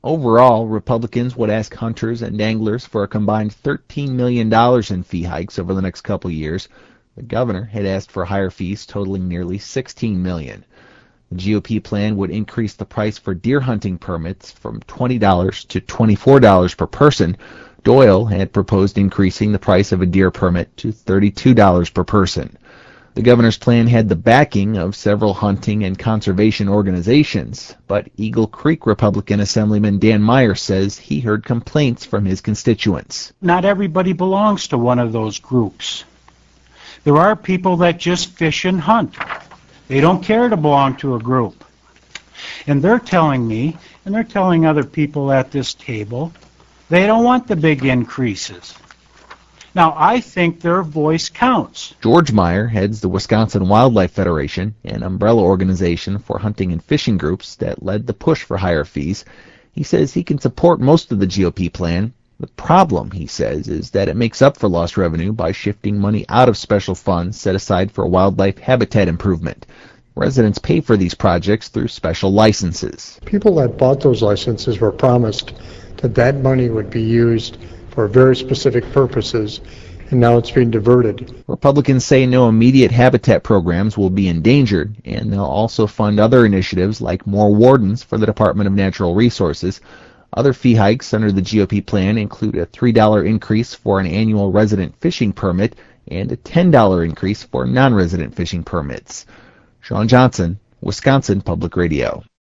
Overall, Republicans would ask hunters and anglers for a combined $13 million in fee hikes over the next couple of years. The governor had asked for higher fees totaling nearly $16 million. The GOP plan would increase the price for deer hunting permits from $20 to $24 per person. Doyle had proposed increasing the price of a deer permit to $32 per person. The governor's plan had the backing of several hunting and conservation organizations, but Eagle Creek Republican Assemblyman Dan Meyer says he heard complaints from his constituents. Not everybody belongs to one of those groups. There are people that just fish and hunt. They don't care to belong to a group. And they're telling me, and they're telling other people at this table, they don't want the big increases. Now, I think their voice counts. George Meyer heads the Wisconsin Wildlife Federation, an umbrella organization for hunting and fishing groups that led the push for higher fees. He says he can support most of the GOP plan. The problem, he says, is that it makes up for lost revenue by shifting money out of special funds set aside for wildlife habitat improvement. Residents pay for these projects through special licenses. People that bought those licenses were promised that that money would be used for very specific purposes, and now it's being diverted. Republicans say no immediate habitat programs will be endangered, and they'll also fund other initiatives like more wardens for the Department of Natural Resources. Other fee hikes under the GOP plan include a $3 increase for an annual resident fishing permit and a $10 increase for non-resident fishing permits. Sean Johnson, Wisconsin Public Radio.